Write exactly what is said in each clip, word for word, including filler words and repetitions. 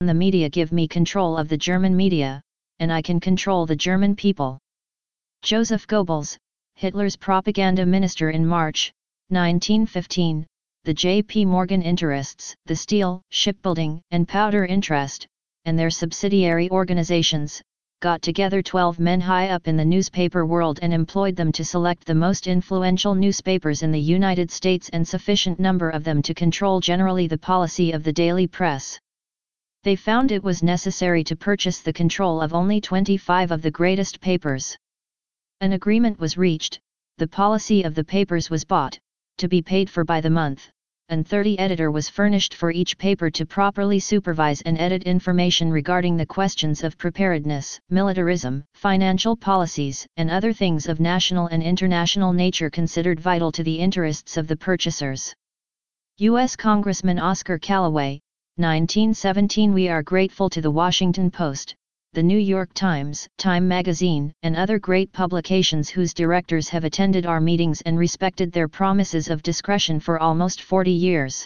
The media give me control of the German media, and I can control the German people. Joseph Goebbels, Hitler's propaganda minister in March nineteen fifteen, the J P Morgan interests, the steel, shipbuilding, and powder interest, and their subsidiary organizations, got together twelve men high up in the newspaper world and employed them to select the most influential newspapers in the United States and sufficient number of them to control generally the policy of the daily press. They found it was necessary to purchase the control of only twenty-five of the greatest papers. An agreement was reached, the policy of the papers was bought, to be paid for by the month, and thirty editor was furnished for each paper to properly supervise and edit information regarding the questions of preparedness, militarism, financial policies, and other things of national and international nature considered vital to the interests of the purchasers. U S Congressman Oscar Callaway, nineteen seventeen. We are grateful to the Washington Post, the New York Times, Time magazine, and other great publications whose directors have attended our meetings and respected their promises of discretion for almost forty years.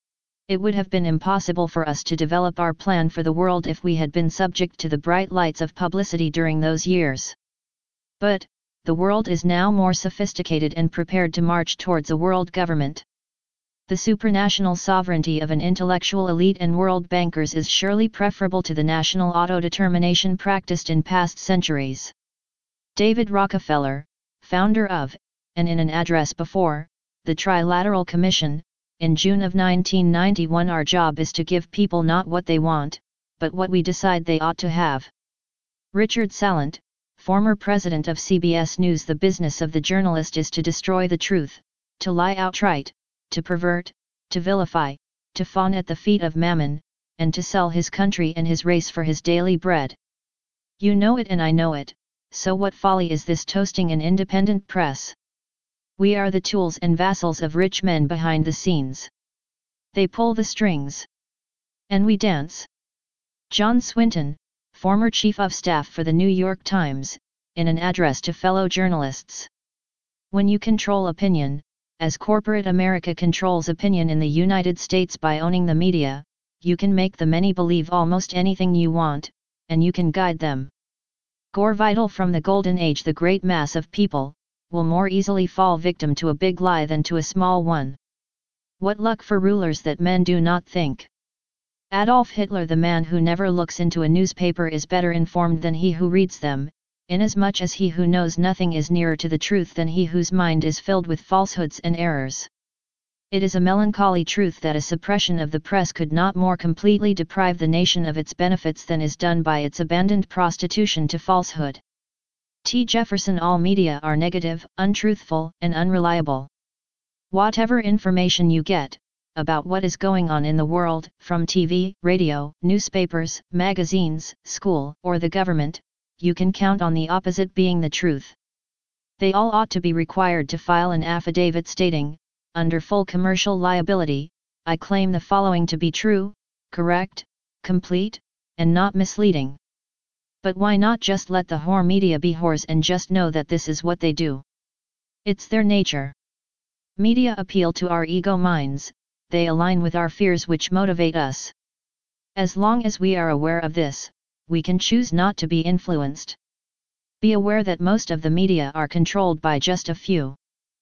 It would have been impossible for us to develop our plan for the world if we had been subject to the bright lights of publicity during those years. But, the world is now more sophisticated and prepared to march towards a world government. The supranational sovereignty of an intellectual elite and world bankers is surely preferable to the national autodetermination practiced in past centuries. David Rockefeller, founder of, and in an address before, the Trilateral Commission, in June of nineteen ninety-one. Our job is to give people not what they want, but what we decide they ought to have. Richard Salant, former president of C B S News. The business of the journalist is to destroy the truth, to lie outright, to pervert, to vilify, to fawn at the feet of Mammon, and to sell his country and his race for his daily bread. You know it and I know it, so what folly is this toasting an independent press? We are the tools and vassals of rich men behind the scenes. They pull the strings. And we dance. John Swinton, former chief of staff for the New York Times, in an address to fellow journalists. When you control opinion, as corporate America controls opinion in the United States by owning the media, you can make the many believe almost anything you want, and you can guide them. Gore Vidal. From the Golden Age, the great mass of people will more easily fall victim to a big lie than to a small one. What luck for rulers that men do not think. Adolf Hitler. The man who never looks into a newspaper is better informed than he who reads them, inasmuch as he who knows nothing is nearer to the truth than he whose mind is filled with falsehoods and errors. It is a melancholy truth that a suppression of the press could not more completely deprive the nation of its benefits than is done by its abandoned prostitution to falsehood. T. Jefferson. All media are negative, untruthful, and unreliable. Whatever information you get about what is going on in the world, from T V, radio, newspapers, magazines, school, or the government, you can count on the opposite being the truth. They all ought to be required to file an affidavit stating, under full commercial liability, I claim the following to be true, correct, complete, and not misleading. But why not just let the whore media be whores and just know that this is what they do? It's their nature. Media appeal to our ego minds, they align with our fears which motivate us. As long as we are aware of this, we can choose not to be influenced. Be aware that most of the media are controlled by just a few.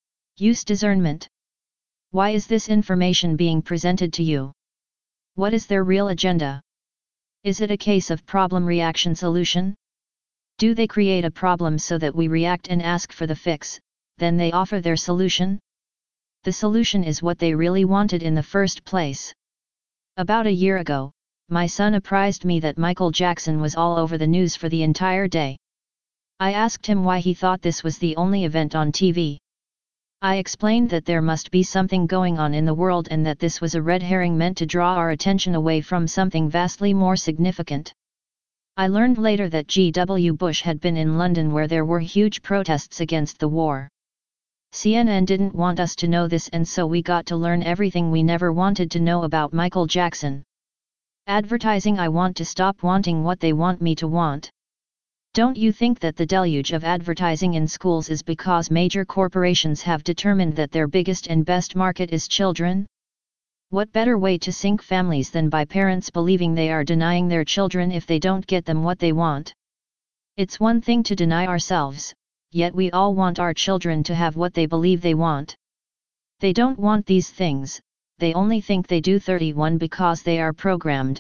Use discernment. Why is this information being presented to you? What is their real agenda? Is it a case of problem-reaction-solution? Do they create a problem so that we react and ask for the fix, then they offer their solution? The solution is what they really wanted in the first place. About a year ago, my son apprised me that Michael Jackson was all over the news for the entire day. I asked him why he thought this was the only event on T V. I explained that there must be something going on in the world and that this was a red herring meant to draw our attention away from something vastly more significant. I learned later that G W Bush had been in London where there were huge protests against the war. C N N didn't want us to know this, and so we got to learn everything we never wanted to know about Michael Jackson. Advertising. I want to stop wanting what they want me to want. Don't you think that the deluge of advertising in schools is because major corporations have determined that their biggest and best market is children? What better way to sink families than by parents believing they are denying their children if they don't get them what they want? It's one thing to deny ourselves, yet we all want our children to have what they believe they want. They don't want these things, they only think they do. thirty-one Because they are programmed.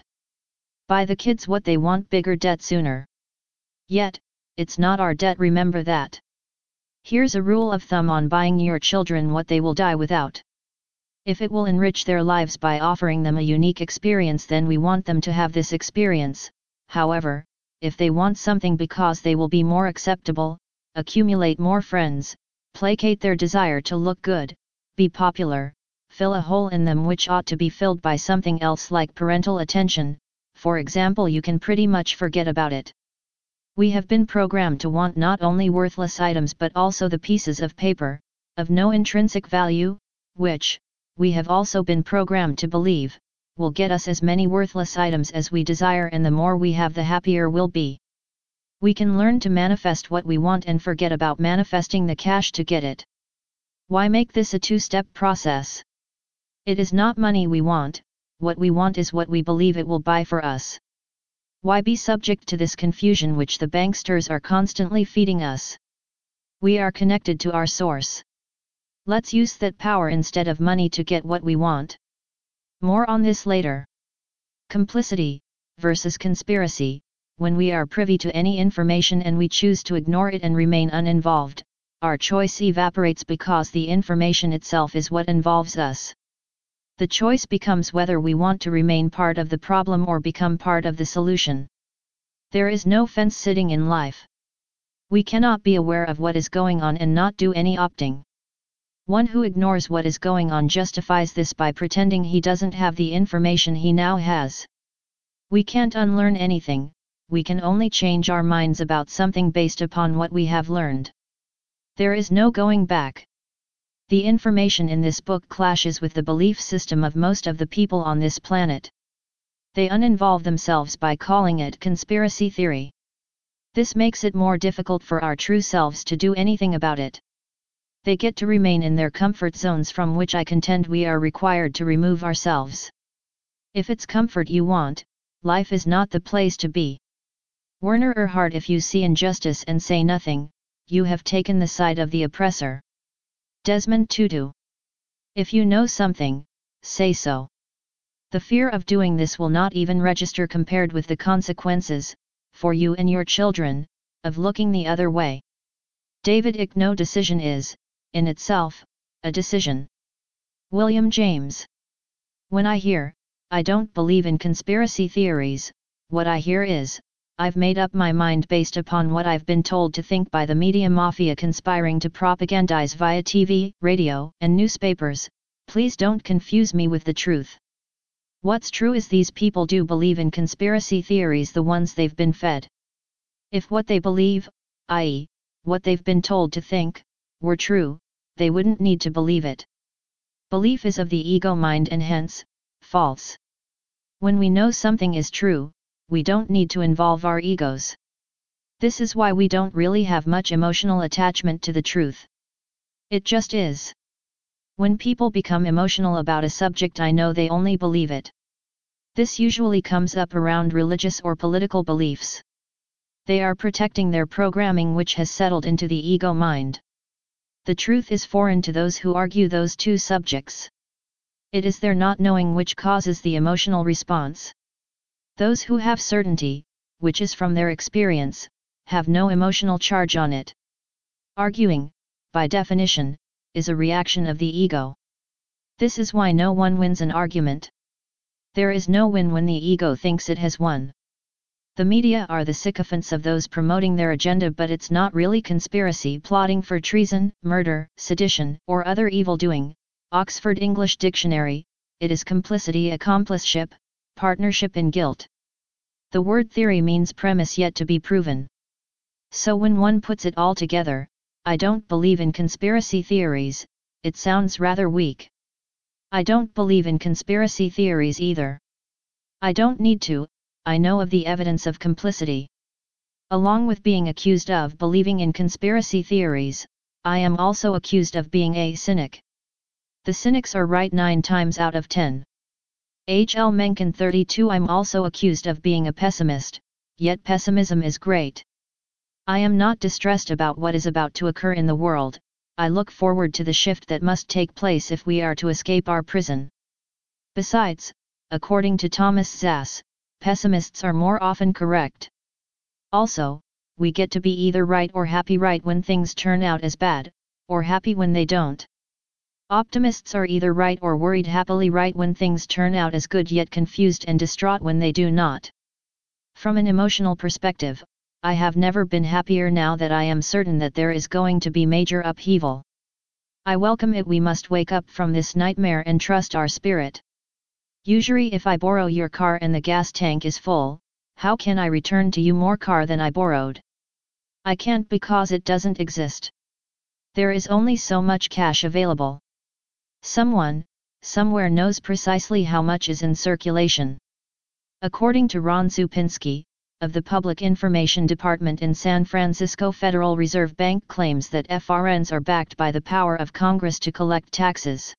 Buy the kids what they want, bigger debt sooner. Yet, it's not our debt, remember that. Here's a rule of thumb on buying your children what they will die without. If it will enrich their lives by offering them a unique experience, then we want them to have this experience. However, if they want something because they will be more acceptable, accumulate more friends, placate their desire to look good, be popular, fill a hole in them which ought to be filled by something else like parental attention, for example, you can pretty much forget about it. We have been programmed to want not only worthless items but also the pieces of paper, of no intrinsic value, which, we have also been programmed to believe, will get us as many worthless items as we desire, and the more we have the happier we'll be. We can learn to manifest what we want and forget about manifesting the cash to get it. Why make this a two-step process? It is not money we want, what we want is what we believe it will buy for us. Why be subject to this confusion which the banksters are constantly feeding us? We are connected to our source. Let's use that power instead of money to get what we want. More on this later. Complicity versus conspiracy. When we are privy to any information and we choose to ignore it and remain uninvolved, our choice evaporates because the information itself is what involves us. The choice becomes whether we want to remain part of the problem or become part of the solution. There is no fence sitting in life. We cannot be aware of what is going on and not do any opting. One who ignores what is going on justifies this by pretending he doesn't have the information he now has. We can't unlearn anything, we can only change our minds about something based upon what we have learned. There is no going back. The information in this book clashes with the belief system of most of the people on this planet. They uninvolve themselves by calling it conspiracy theory. This makes it more difficult for our true selves to do anything about it. They get to remain in their comfort zones from which I contend we are required to remove ourselves. If it's comfort you want, life is not the place to be. Werner Erhard: if you see injustice and say nothing, you have taken the side of the oppressor. Desmond Tutu: if you know something, say so. The fear of doing this will not even register compared with the consequences, for you and your children, of looking the other way. David Icke: no decision is, in itself, a decision. William James: when I hear, I don't believe in conspiracy theories, what I hear is, I've made up my mind based upon what I've been told to think by the media mafia conspiring to propagandize via T V, radio, and newspapers. Please don't confuse me with the truth. What's true is these people do believe in conspiracy theories, the ones they've been fed. If what they believe, that is, what they've been told to think, were true, they wouldn't need to believe it. Belief is of the ego mind and hence, false. When we know something is true, we don't need to involve our egos. This is why we don't really have much emotional attachment to the truth. It just is. When people become emotional about a subject, I know they only believe it. This usually comes up around religious or political beliefs. They are protecting their programming which has settled into the ego mind. The truth is foreign to those who argue those two subjects. It is their not knowing which causes the emotional response. Those who have certainty, which is from their experience, have no emotional charge on it. Arguing, by definition, is a reaction of the ego. This is why no one wins an argument. There is no win when the ego thinks it has won. The media are the sycophants of those promoting their agenda, but it's not really conspiracy plotting for treason, murder, sedition, or other evil-doing. Oxford English Dictionary: it is complicity, accompliship, partnership in guilt. The word theory means premise yet to be proven. So when one puts it all together, I don't believe in conspiracy theories, it sounds rather weak. I don't believe in conspiracy theories either. I don't need to, I know of the evidence of complicity. Along with being accused of believing in conspiracy theories, I am also accused of being a cynic. The cynics are right nine times out of ten. H L Mencken thirty-two I'm also accused of being a pessimist, yet pessimism is great. I am not distressed about what is about to occur in the world, I look forward to the shift that must take place if we are to escape our prison. Besides, according to Thomas Szasz, pessimists are more often correct. Also, we get to be either right or happy right when things turn out as bad, or happy when they don't. Optimists are either right or worried happily right when things turn out as good yet confused and distraught when they do not. From an emotional perspective, I have never been happier now that I am certain that there is going to be major upheaval. I welcome it. We must wake up from this nightmare and trust our spirit. Usually if I borrow your car and the gas tank is full, how can I return to you more car than I borrowed? I can't because it doesn't exist. There is only so much cash available. Someone, somewhere knows precisely how much is in circulation. According to Ron Supinski, of the Public Information Department in San Francisco, Federal Reserve Bank claims that F R Ns are backed by the power of Congress to collect taxes.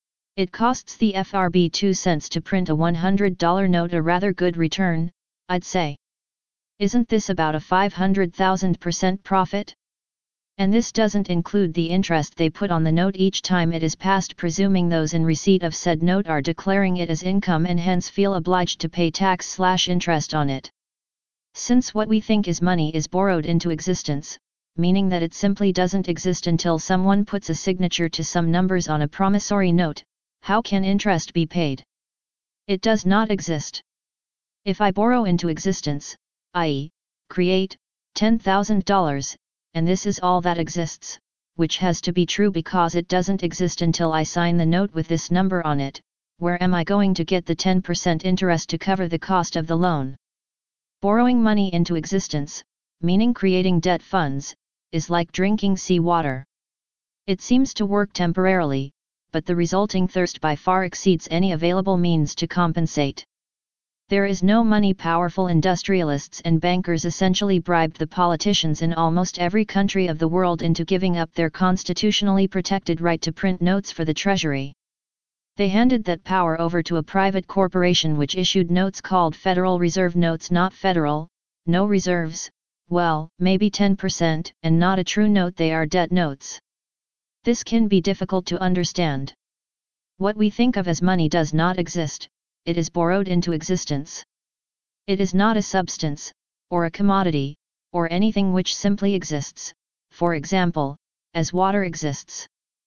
It costs the F R B two cents to print a one hundred dollar note, a rather good return, I'd say. Isn't this about a five hundred thousand percent profit? And this doesn't include the interest they put on the note each time it is passed, presuming those in receipt of said note are declaring it as income and hence feel obliged to pay tax slash interest on it. Since what we think is money is borrowed into existence, meaning that it simply doesn't exist until someone puts a signature to some numbers on a promissory note, how can interest be paid? It does not exist. If I borrow into existence, that is, create, ten thousand dollars, and this is all that exists, which has to be true because it doesn't exist until I sign the note with this number on it, where am I going to get the ten percent interest to cover the cost of the loan? Borrowing money into existence, meaning creating debt funds, is like drinking sea water. It seems to work temporarily, but the resulting thirst by far exceeds any available means to compensate. There is no money. Powerful industrialists and bankers essentially bribed the politicians in almost every country of the world into giving up their constitutionally protected right to print notes for the Treasury. They handed that power over to a private corporation which issued notes called Federal Reserve notes. Not federal, no reserves, well, maybe ten percent, and not a true note. They are debt notes. This can be difficult to understand. What we think of as money does not exist, it is borrowed into existence. It is not a substance, or a commodity, or anything which simply exists, for example, as water exists.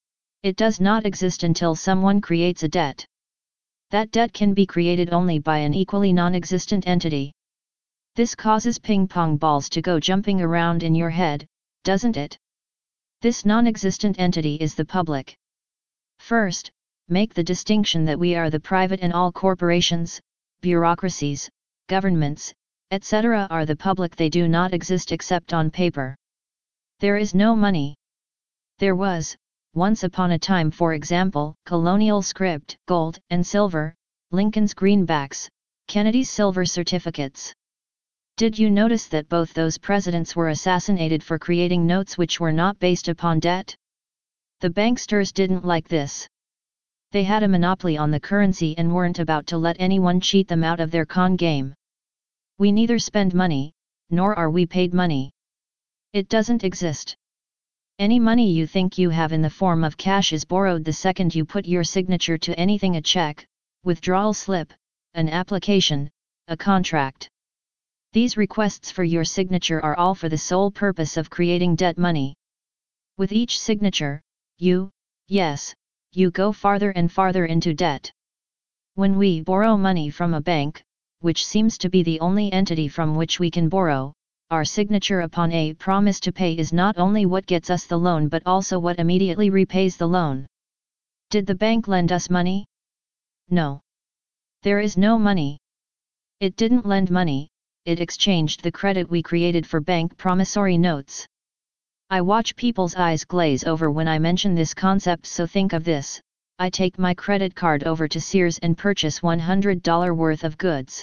It does not exist until someone creates a debt. That debt can be created only by an equally non-existent entity. This causes ping-pong balls to go jumping around in your head, doesn't it? This non-existent entity is the public. First, make the distinction that we are the private and all corporations, bureaucracies, governments, et cetera are the public. They do not exist except on paper. There is no money. There was, once upon a time, for example, colonial script, gold and silver, Lincoln's greenbacks, Kennedy's silver certificates. Did you notice that both those presidents were assassinated for creating notes which were not based upon debt? The banksters didn't like this. They had a monopoly on the currency and weren't about to let anyone cheat them out of their con game. We neither spend money, nor are we paid money. It doesn't exist. Any money you think you have in the form of cash is borrowed the second you put your signature to anything: a check, withdrawal slip, an application, a contract. These requests for your signature are all for the sole purpose of creating debt money. With each signature, you, yes, you go farther and farther into debt. When we borrow money from a bank, which seems to be the only entity from which we can borrow, our signature upon a promise to pay is not only what gets us the loan but also what immediately repays the loan. Did the bank lend us money? No. There is no money. It didn't lend money, it exchanged the credit we created for bank promissory notes. I watch people's eyes glaze over when I mention this concept, so think of this: I take my credit card over to Sears and purchase one hundred dollars worth of goods.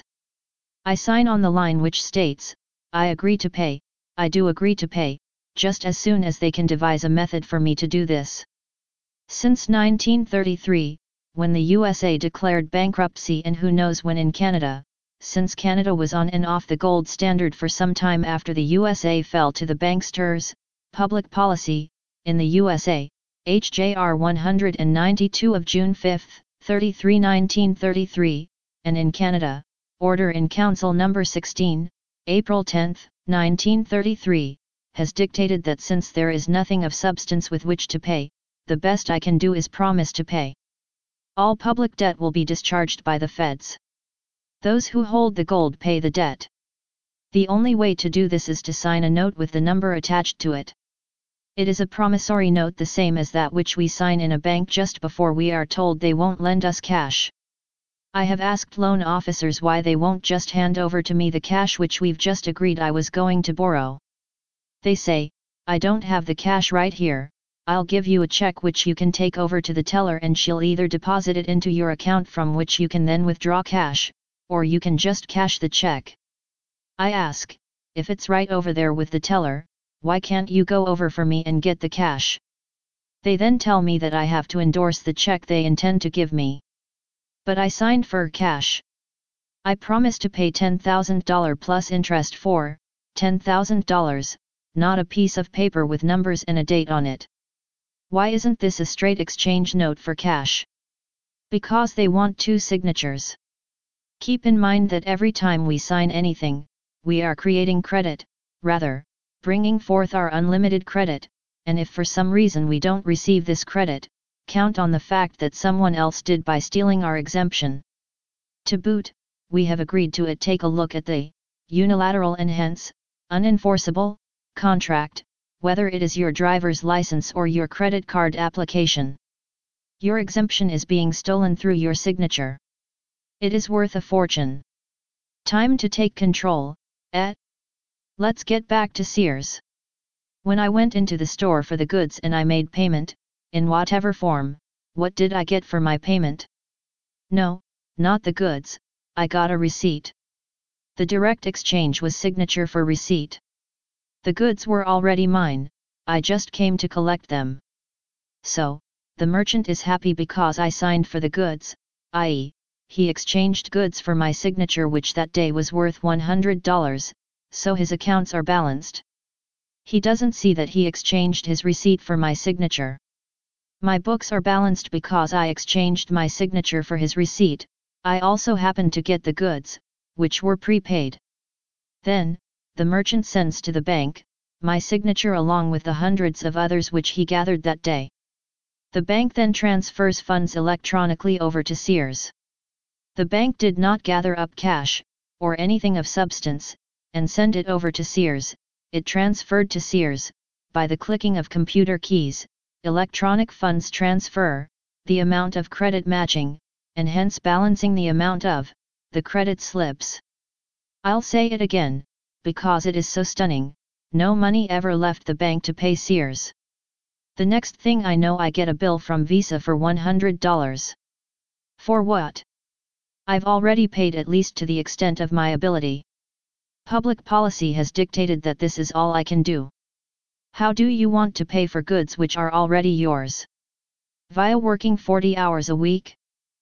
I sign on the line which states, I agree to pay, I do agree to pay, just as soon as they can devise a method for me to do this. Since nineteen thirty-three, when the U S A declared bankruptcy, and who knows when in Canada, since Canada was on and off the gold standard for some time after the U S A fell to the banksters. Public Policy, in the U S A, H J R one ninety-two of June fifth, thirty-three nineteen thirty-three, and in Canada, Order in Council number sixteen, April tenth, nineteen thirty-three, has dictated that since there is nothing of substance with which to pay, the best I can do is promise to pay. All public debt will be discharged by the feds. Those who hold the gold pay the debt. The only way to do this is to sign a note with the number attached to it. It is a promissory note, the same as that which we sign in a bank just before we are told they won't lend us cash. I have asked loan officers why they won't just hand over to me the cash which we've just agreed I was going to borrow. They say, "I don't have the cash right here, I'll give you a check which you can take over to the teller and she'll either deposit it into your account from which you can then withdraw cash, or you can just cash the check." I ask, if it's right over there with the teller, why can't you go over for me and get the cash? They then tell me that I have to endorse the check they intend to give me. But I signed for cash. I promised to pay ten thousand dollars plus interest for ten thousand dollars, not a piece of paper with numbers and a date on it. Why isn't this a straight exchange note for cash? Because they want two signatures. Keep in mind that every time we sign anything, we are creating credit, rather, bringing forth our unlimited credit, and if for some reason we don't receive this credit, count on the fact that someone else did by stealing our exemption. To boot, we have agreed to it take a look at the unilateral and hence unenforceable contract, whether it is your driver's license or your credit card application. Your exemption is being stolen through your signature. It is worth a fortune. Time to take control, eh? Let's get back to Sears. When I went into the store for the goods and I made payment, in whatever form, what did I get for my payment? No, not the goods, I got a receipt. The direct exchange was signature for receipt. The goods were already mine, I just came to collect them. So, the merchant is happy because I signed for the goods, that is, he exchanged goods for my signature which that day was worth one hundred dollars, so his accounts are balanced. He doesn't see that he exchanged his receipt for my signature. My books are balanced because I exchanged my signature for his receipt. I also happened to get the goods, which were prepaid. Then, the merchant sends to the bank my signature along with the hundreds of others which he gathered that day. The bank then transfers funds electronically over to Sears. The bank did not gather up cash, or anything of substance, and send it over to Sears. It transferred to Sears, by the clicking of computer keys, electronic funds transfer, the amount of credit matching, and hence balancing the amount of the credit slips. I'll say it again, because it is so stunning, no money ever left the bank to pay Sears. The next thing I know I get a bill from Visa for one hundred dollars. For what? I've already paid at least to the extent of my ability. Public policy has dictated that this is all I can do. How do you want to pay for goods which are already yours? Via working forty hours a week?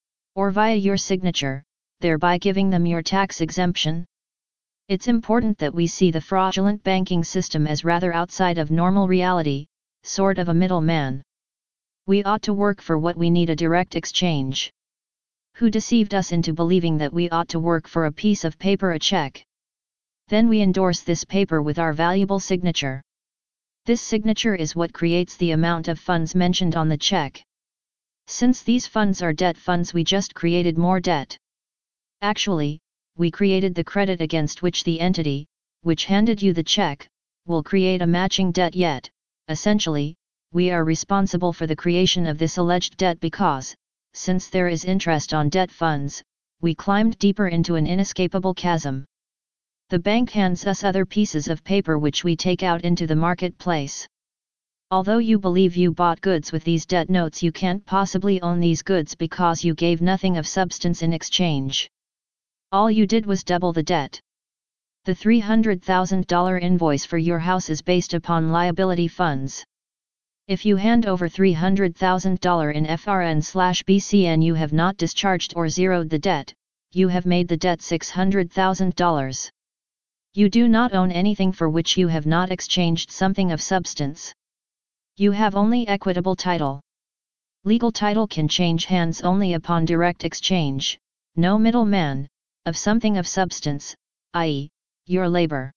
Or via your signature, thereby giving them your tax exemption? It's important that we see the fraudulent banking system as rather outside of normal reality, sort of a middleman. We ought to work for what we need, a direct exchange. Who deceived us into believing that we ought to work for a piece of paper, a check? Then we endorse this paper with our valuable signature. This signature is what creates the amount of funds mentioned on the check. Since these funds are debt funds, we just created more debt. Actually, we created the credit against which the entity, which handed you the check, will create a matching debt, yet, essentially, we are responsible for the creation of this alleged debt because, since there is interest on debt funds, we climbed deeper into an inescapable chasm. The bank hands us other pieces of paper which we take out into the marketplace. Although you believe you bought goods with these debt notes, you can't possibly own these goods because you gave nothing of substance in exchange. All you did was double the debt. The three hundred thousand dollars invoice for your house is based upon liability funds. If you hand over three hundred thousand dollars in F R N slash B C and you have not discharged or zeroed the debt, you have made the debt six hundred thousand dollars. You do not own anything for which you have not exchanged something of substance. You have only equitable title. Legal title can change hands only upon direct exchange, no middleman, of something of substance, that is, your labor.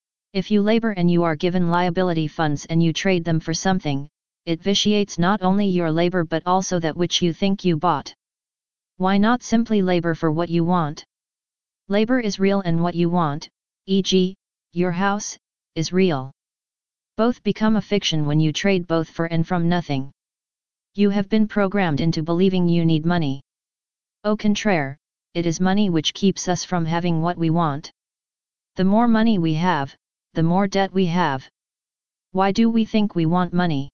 If you labor and you are given liability funds and you trade them for something, it vitiates not only your labor but also that which you think you bought. Why not simply labor for what you want? Labor is real and what you want, for example, your house, is real. Both become a fiction when you trade both for and from nothing. You have been programmed into believing you need money. Au contraire, it is money which keeps us from having what we want. The more money we have, the more debt we have. Why do we think we want money?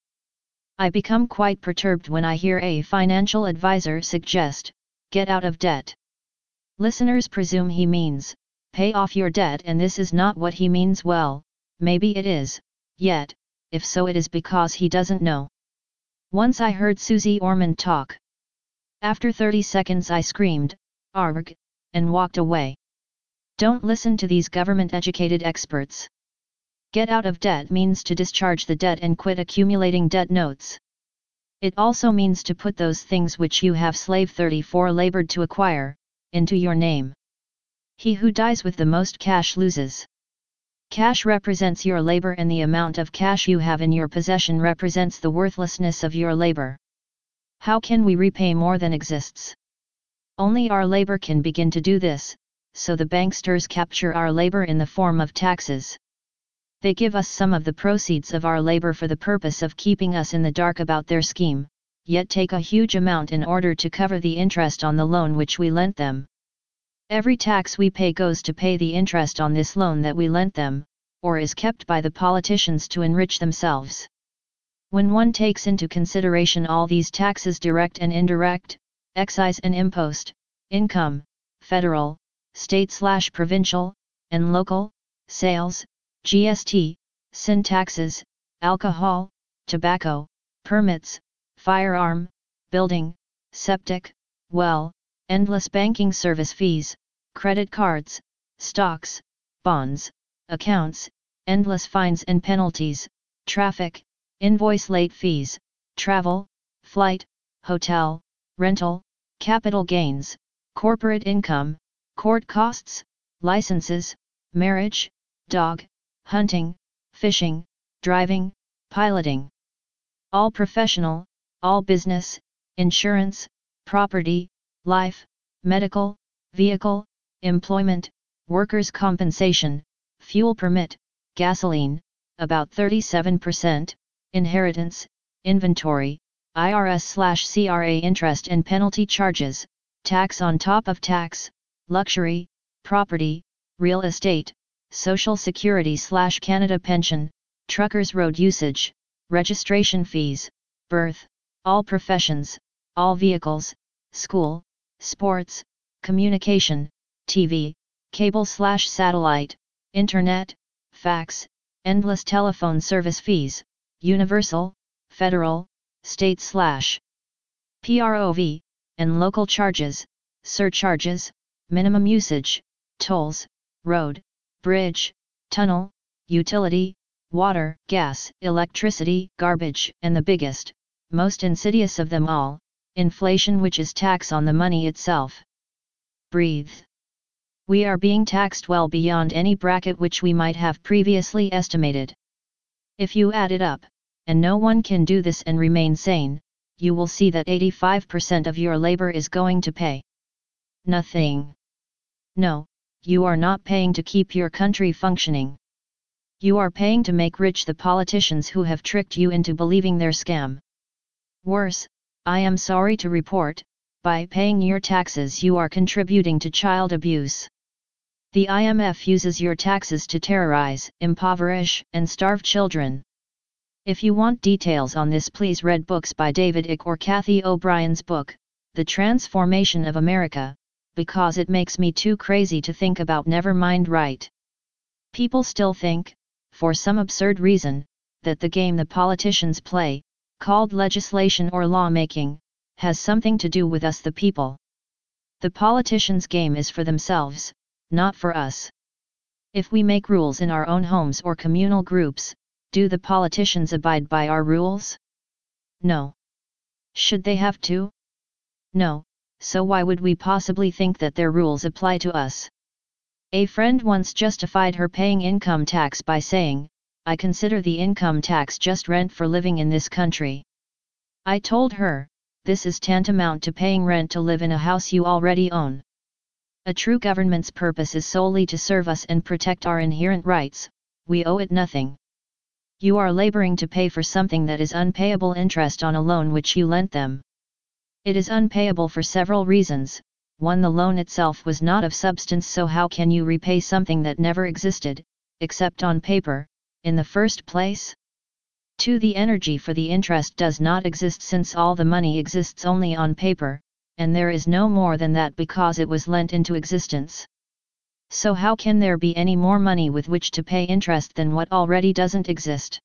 I become quite perturbed when I hear a financial advisor suggest, get out of debt. Listeners presume he means, pay off your debt, and this is not what he means. Well, maybe it is, yet, if so it is because he doesn't know. Once I heard Susie Orman talk. After thirty seconds I screamed, argh, and walked away. Don't listen to these government-educated experts. Get out of debt means to discharge the debt and quit accumulating debt notes. It also means to put those things which you have slave thirty-four labored to acquire, into your name. He who dies with the most cash loses. Cash represents your labor and the amount of cash you have in your possession represents the worthlessness of your labor. How can we repay more than exists? Only our labor can begin to do this, so the banksters capture our labor in the form of taxes. They give us some of the proceeds of our labor for the purpose of keeping us in the dark about their scheme, yet take a huge amount in order to cover the interest on the loan which we lent them. Every tax we pay goes to pay the interest on this loan that we lent them, or is kept by the politicians to enrich themselves. When one takes into consideration all these taxes, direct and indirect, excise and impost, income, federal, state/provincial, and local, sales, G S T, sin taxes, alcohol, tobacco, permits, firearm, building, septic, well, endless banking service fees, credit cards, stocks, bonds, accounts, endless fines and penalties, traffic, invoice late fees, travel, flight, hotel, rental, capital gains, corporate income, court costs, licenses, marriage, dog, hunting, fishing, driving, piloting. All professional, all business, insurance, property, life, medical, vehicle, employment, workers' compensation, fuel permit, gasoline, about thirty-seven percent, inheritance, inventory, I R S/C R A interest and penalty charges, tax on top of tax, luxury, property, real estate, Social Security/Canada pension, truckers' road usage, registration fees, birth, all professions, all vehicles, school, sports, communication, T V, cable/satellite, internet, fax, endless telephone service fees, universal, federal, state/prov, and local charges, surcharges, minimum usage, tolls, road, bridge, tunnel, utility, water, gas, electricity, garbage, and the biggest, most insidious of them all, inflation, which is tax on the money itself. Breathe. We are being taxed well beyond any bracket which we might have previously estimated. If you add it up, and no one can do this and remain sane, you will see that eighty-five percent of your labor is going to pay nothing. No, you are not paying to keep your country functioning. You are paying to make rich the politicians who have tricked you into believing their scam. Worse, I am sorry to report, by paying your taxes you are contributing to child abuse. The I M F uses your taxes to terrorize, impoverish, and starve children. If you want details on this, please read books by David Icke or Kathy O'Brien's book, The Transformation of America, because it makes me too crazy to think about. Never mind, right? People still think, for some absurd reason, that the game the politicians play, called legislation or lawmaking, has something to do with us the people. The politicians' game is for themselves, not for us. If we make rules in our own homes or communal groups, do the politicians abide by our rules? No. Should they have to? No, so why would we possibly think that their rules apply to us? A friend once justified her paying income tax by saying, "I consider the income tax just rent for living in this country." I told her, this is tantamount to paying rent to live in a house you already own. A true government's purpose is solely to serve us and protect our inherent rights. We owe it nothing. You are laboring to pay for something that is unpayable interest on a loan which you lent them. It is unpayable for several reasons. One, the loan itself was not of substance, so how can you repay something that never existed, except on paper, in the first place? Two, the energy for the interest does not exist, since all the money exists only on paper, and there is no more than that because it was lent into existence. So how can there be any more money with which to pay interest than what already doesn't exist?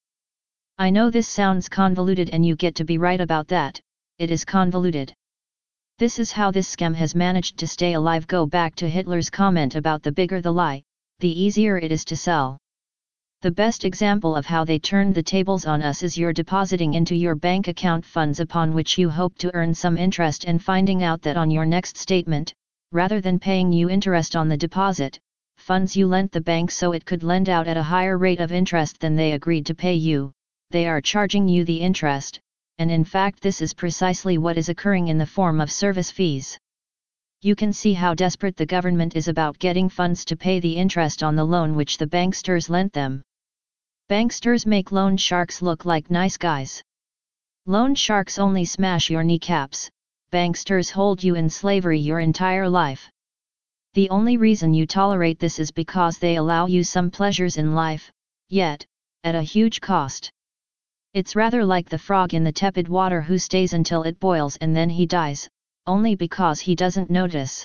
I know this sounds convoluted, and you get to be right about that. It is convoluted. This is how this scam has managed to stay alive. Go back to Hitler's comment about the bigger the lie, the easier it is to sell. The best example of how they turned the tables on us is your depositing into your bank account funds upon which you hope to earn some interest, and finding out that on your next statement, rather than paying you interest on the deposit, funds you lent the bank so it could lend out at a higher rate of interest than they agreed to pay you, they are charging you the interest, and in fact this is precisely what is occurring in the form of service fees. You can see how desperate the government is about getting funds to pay the interest on the loan which the banksters lent them. Banksters make loan sharks look like nice guys. Loan sharks only smash your kneecaps, banksters hold you in slavery your entire life. The only reason you tolerate this is because they allow you some pleasures in life, yet, at a huge cost. It's rather like the frog in the tepid water who stays until it boils and then he dies, only because he doesn't notice.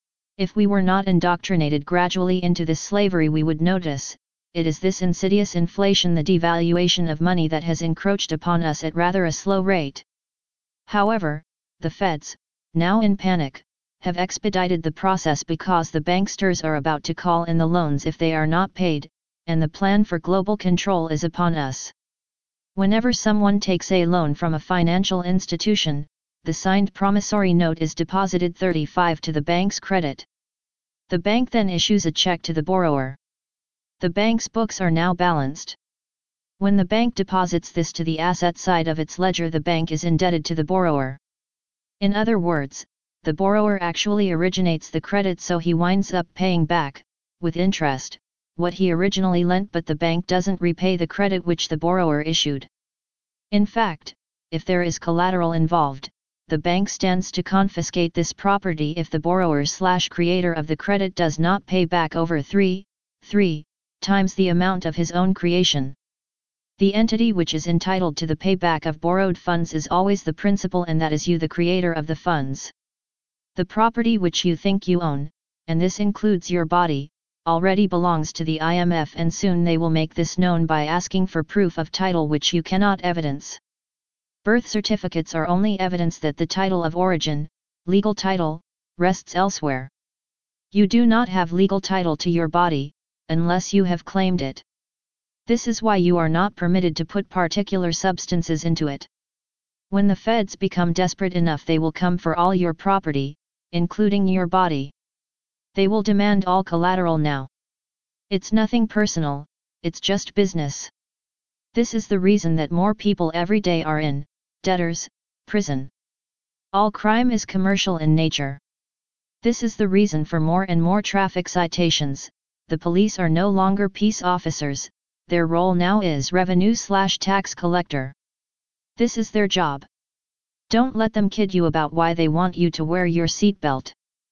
If we were not indoctrinated gradually into this slavery, we would notice. It is this insidious inflation, the devaluation of money, that has encroached upon us at rather a slow rate. However, the Feds, now in panic, have expedited the process because the banksters are about to call in the loans if they are not paid, and the plan for global control is upon us. Whenever someone takes a loan from a financial institution, the signed promissory note is deposited thirty-five to the bank's credit. The bank then issues a check to the borrower. The bank's books are now balanced. When the bank deposits this to the asset side of its ledger, the bank is indebted to the borrower. In other words, the borrower actually originates the credit, so he winds up paying back, with interest, what he originally lent, but the bank doesn't repay the credit which the borrower issued. In fact, if there is collateral involved, the bank stands to confiscate this property if the borrower slash creator of the credit does not pay back over three, three times the amount of his own creation. The entity which is entitled to the payback of borrowed funds is always the principal, and that is you, the creator of the funds. The property which you think you own, and this includes your body, already belongs to the I M F, and soon they will make this known by asking for proof of title which you cannot evidence. Birth certificates are only evidence that the title of origin, legal title, rests elsewhere. You do not have legal title to your body, unless you have claimed it. This is why you are not permitted to put particular substances into it. When the Feds become desperate enough, they will come for all your property, including your body. They will demand all collateral now. It's nothing personal, it's just business. This is the reason that more people every day are in debtors' prison. All crime is commercial in nature. This is the reason for more and more traffic citations. The police are no longer peace officers, their role now is revenue slash tax collector. This is their job. Don't let them kid you about why they want you to wear your seatbelt.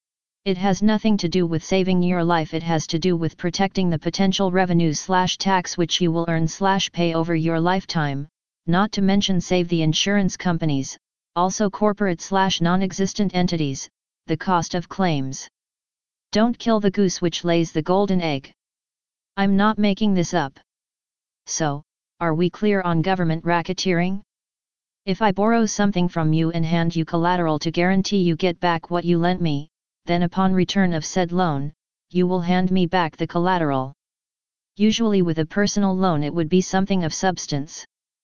It has nothing to do with saving your life, it has to do with protecting the potential revenue slash tax which you will earn slash pay over your lifetime, not to mention save the insurance companies, also corporate slash non-existent entities, the cost of claims. Don't kill the goose which lays the golden egg. I'm not making this up. So, are we clear on government racketeering? If I borrow something from you and hand you collateral to guarantee you get back what you lent me, then upon return of said loan, you will hand me back the collateral. Usually with a personal loan it would be something of substance.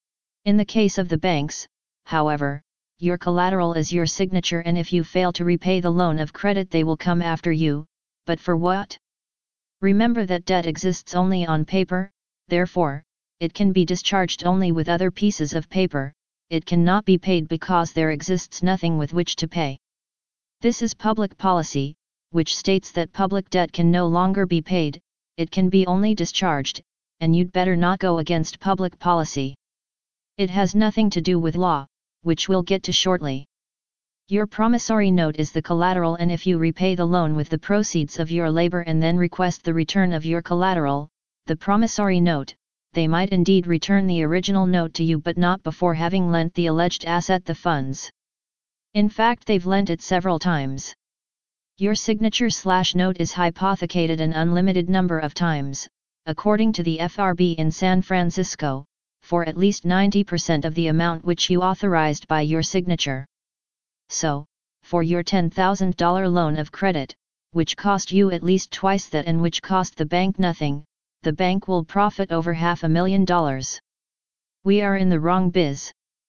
In the case of the banks, however, your collateral is your signature, and if you fail to repay the loan of credit they will come after you, but for what? Remember that debt exists only on paper, therefore, it can be discharged only with other pieces of paper, it cannot be paid because there exists nothing with which to pay. This is public policy, which states that public debt can no longer be paid, it can be only discharged, and you'd better not go against public policy. It has nothing to do with law, which we'll get to shortly. Your promissory note is the collateral, and if you repay the loan with the proceeds of your labor and then request the return of your collateral, the promissory note, they might indeed return the original note to you, but not before having lent the alleged asset the funds. In fact, they've lent it several times. Your signature slash note is hypothecated an unlimited number of times, according to the F R B in San Francisco, for at least ninety percent of the amount which you authorized by your signature. So, for your ten thousand dollar loan of credit, which cost you at least twice that and which cost the bank nothing, the bank will profit over half a million dollars. We are in the wrong biz.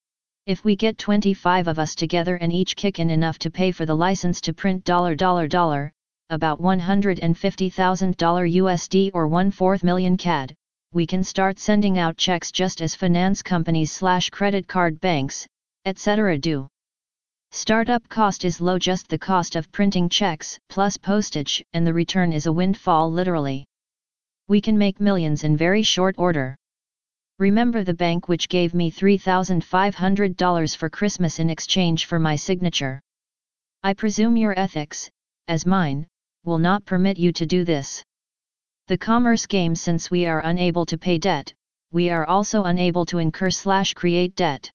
If we get twenty-five of us together and each kick in enough to pay for the license to print dollar dollar dollar, about one hundred fifty thousand dollars U S D or one-fourth million C A D, we can start sending out checks just as finance companies slash credit card banks, et cetera do. Startup cost is low, just the cost of printing checks plus postage, and the return is a windfall literally. We can make millions in very short order. Remember the bank which gave me three thousand five hundred dollars for Christmas in exchange for my signature. I presume your ethics, as mine, will not permit you to do this. The commerce game, since we are unable to pay debt, we are also unable to incur slash create debt.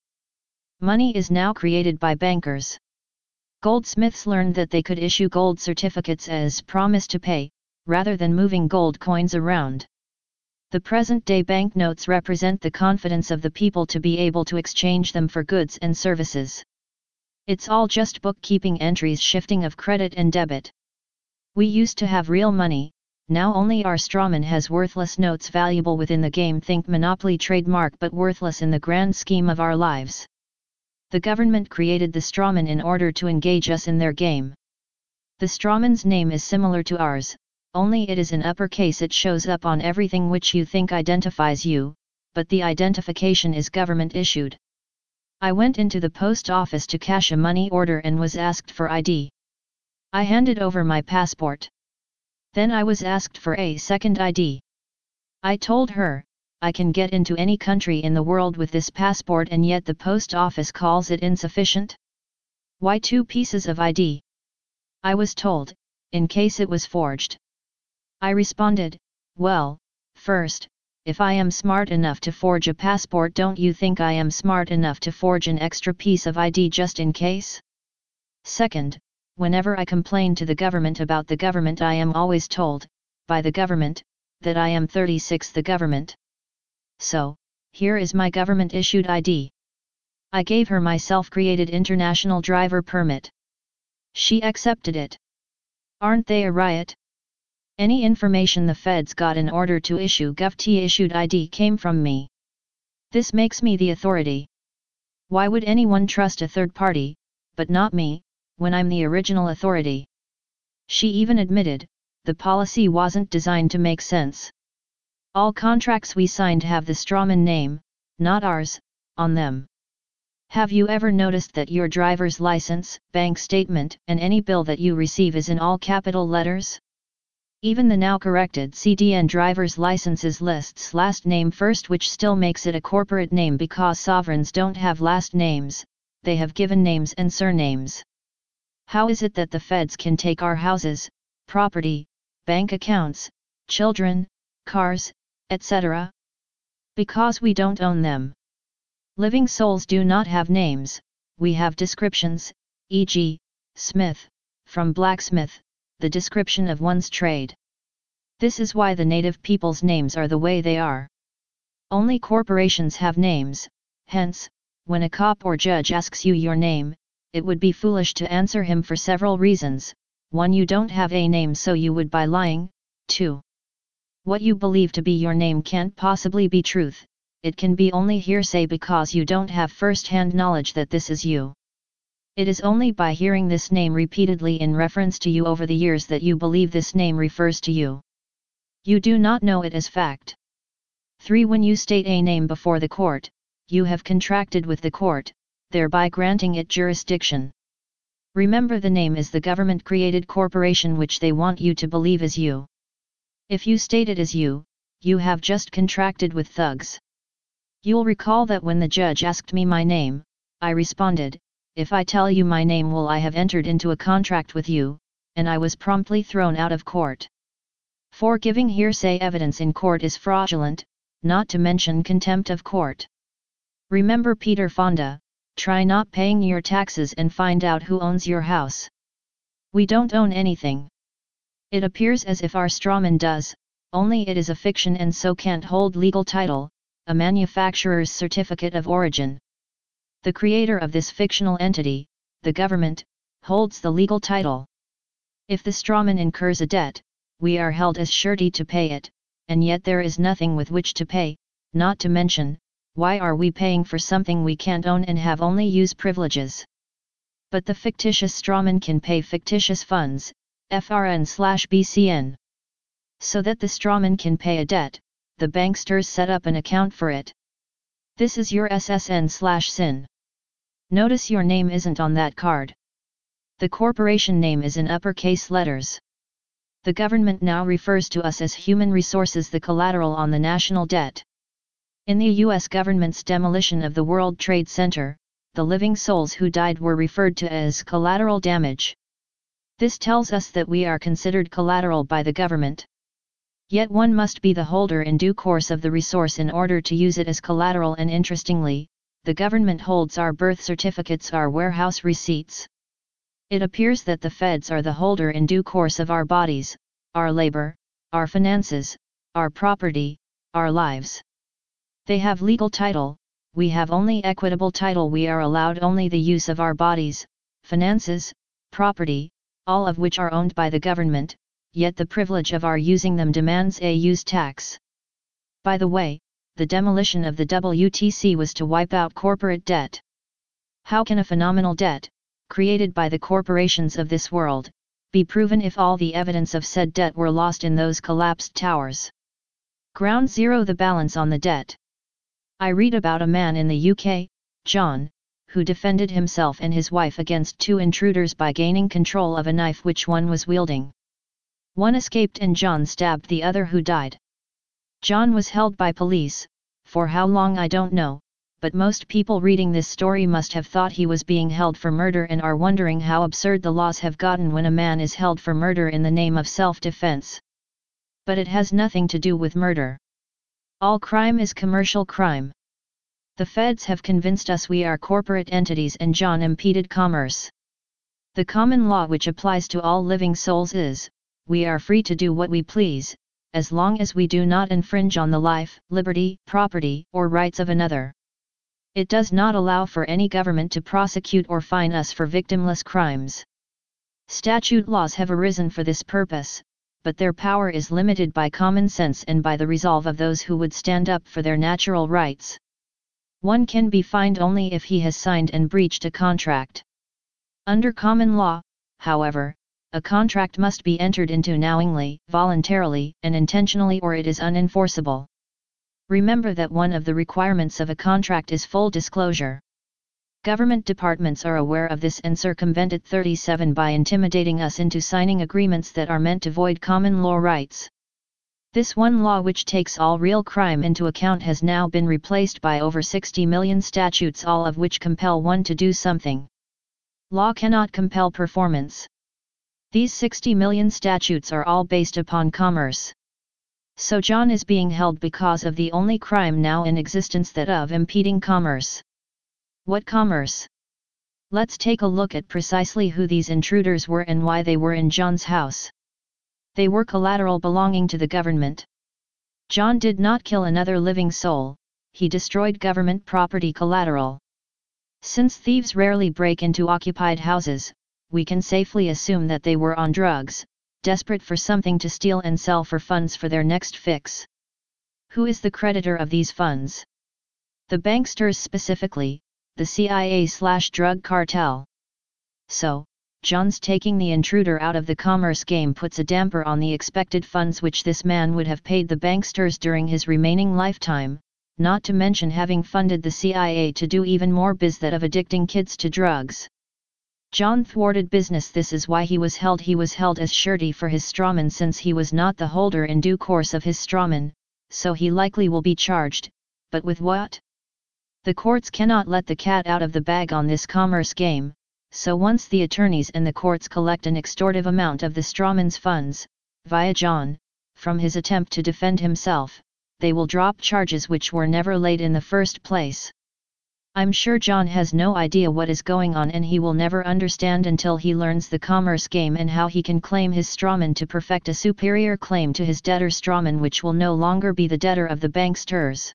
Money is now created by bankers. Goldsmiths learned that they could issue gold certificates as promise to pay, rather than moving gold coins around. The present-day banknotes represent the confidence of the people to be able to exchange them for goods and services. It's all just bookkeeping entries, shifting of credit and debit. We used to have real money, now only our strawman has worthless notes, valuable within the game, think Monopoly trademark, but worthless in the grand scheme of our lives. The government created the strawman in order to engage us in their game. The strawman's name is similar to ours, only it is in uppercase. It shows up on everything which you think identifies you, but the identification is government issued. I went into the post office to cash a money order and was asked for I D. I handed over my passport. Then I was asked for a second I D. I told her, I can get into any country in the world with this passport, and yet the post office calls it insufficient? Why two pieces of I D? I was told, in case it was forged. I responded, well, first, if I am smart enough to forge a passport, don't you think I am smart enough to forge an extra piece of I D just in case? Second, whenever I complain to the government about the government, I am always told, by the government, that I am thirty-six the government. So, here is my government-issued I D. I gave her my self-created international driver permit. She accepted it. Aren't they a riot? Any information the feds got in order to issue Gov-T-issued I D came from me. This makes me the authority. Why would anyone trust a third party, but not me, when I'm the original authority? She even admitted, the policy wasn't designed to make sense. All contracts we signed have the strawman name, not ours, on them. Have you ever noticed that your driver's license, bank statement, and any bill that you receive is in all capital letters? Even the now corrected C D N driver's licenses lists last name first, which still makes it a corporate name because sovereigns don't have last names, they have given names and surnames. How is it that the feds can take our houses, property, bank accounts, children, cars, et cetera? Because we don't own them. Living souls do not have names, we have descriptions, for example, Smith, from blacksmith, the description of one's trade. This is why the native people's names are the way they are. Only corporations have names, hence, When a cop or judge asks you your name, it would be foolish to answer him for several reasons. one You don't have a name, so you would by lying. two What you believe to be your name can't possibly be truth, it can be only hearsay because you don't have first-hand knowledge that this is you. It is only by hearing this name repeatedly in reference to you over the years that you believe this name refers to you. You do not know it as fact. three When you state a name before the court, you have contracted with the court, thereby granting it jurisdiction. Remember, the name is the government-created corporation which they want you to believe is you. If you state it as you, you have just contracted with thugs. You'll recall that when the judge asked me my name, I responded, "If I tell you my name, will I have entered into a contract with you," and I was promptly thrown out of court. four Giving hearsay evidence in court is fraudulent, not to mention contempt of court. Remember Peter Fonda, try not paying your taxes and find out who owns your house. We don't own anything. It appears as if our strawman does, only it is a fiction and so can't hold legal title, a manufacturer's certificate of origin. The creator of this fictional entity, the government, holds the legal title. If the strawman incurs a debt, we are held as surety to pay it, and yet there is nothing with which to pay, not to mention, why are we paying for something we can't own and have only use privileges? But the fictitious strawman can pay fictitious funds, F R N slash B C N. So that the strawman can pay a debt, the banksters set up an account for it. This is your S S N slash S I N. Notice your name isn't on that card. The corporation name is in uppercase letters. The government now refers to us as human resources, the collateral on the national debt. In the U S government's demolition of the World Trade Center, the living souls who died were referred to as collateral damage. This tells us that we are considered collateral by the government. Yet one must be the holder in due course of the resource in order to use it as collateral, and interestingly, the government holds our birth certificates, our warehouse receipts. It appears that the feds are the holder in due course of our bodies, our labor, our finances, our property, our lives. They have legal title, we have only equitable title. We are allowed only the use of our bodies, finances, property, all of which are owned by the government, yet the privilege of our using them demands a use tax. By the way, the demolition of the W T C was to wipe out corporate debt. How can a phenomenal debt, created by the corporations of this world, be proven if all the evidence of said debt were lost in those collapsed towers? Ground zero: the balance on the debt. I read about a man in the U K, John, who defended himself and his wife against two intruders by gaining control of a knife which one was wielding. One escaped and John stabbed the other, who died. John was held by police, for how long I don't know, but most people reading this story must have thought he was being held for murder and are wondering how absurd the laws have gotten when a man is held for murder in the name of self-defense. But it has nothing to do with murder. All crime is commercial crime. The feds have convinced us we are corporate entities and John impeded commerce. The common law which applies to all living souls is, we are free to do what we please, as long as we do not infringe on the life, liberty, property, or rights of another. It does not allow for any government to prosecute or fine us for victimless crimes. Statute laws have arisen for this purpose, but their power is limited by common sense and by the resolve of those who would stand up for their natural rights. One can be fined only if he has signed and breached a contract. Under common law, however, a contract must be entered into knowingly, voluntarily, and intentionally, or it is unenforceable. Remember that one of the requirements of a contract is full disclosure. Government departments are aware of this and circumvent it thirty-seven by intimidating us into signing agreements that are meant to void common law rights. This one law, which takes all real crime into account, has now been replaced by over sixty million statutes, all of which compel one to do something. Law cannot compel performance. These sixty million statutes are all based upon commerce. So John is being held because of the only crime now in existence, that of impeding commerce. What commerce? Let's take a look at precisely who these intruders were and why they were in John's house. They were collateral belonging to the government. John did not kill another living soul, he destroyed government property collateral. Since thieves rarely break into occupied houses, we can safely assume that they were on drugs, desperate for something to steal and sell for funds for their next fix. Who is the creditor of these funds? The banksters, specifically, the C I A/drug cartel. So, John's taking the intruder out of the commerce game puts a damper on the expected funds which this man would have paid the banksters during his remaining lifetime, not to mention having funded the C I A to do even more biz that of addicting kids to drugs. John thwarted business. This is why he was held. He was held as surety for his strawman, since he was not the holder in due course of his strawman, so he likely will be charged, but with what? The courts cannot let the cat out of the bag on this commerce game, so once the attorneys and the courts collect an extortive amount of the strawman's funds, via John, from his attempt to defend himself, they will drop charges which were never laid in the first place. I'm sure John has no idea what is going on, and he will never understand until he learns the commerce game and how he can claim his strawman to perfect a superior claim to his debtor strawman, which will no longer be the debtor of the banksters.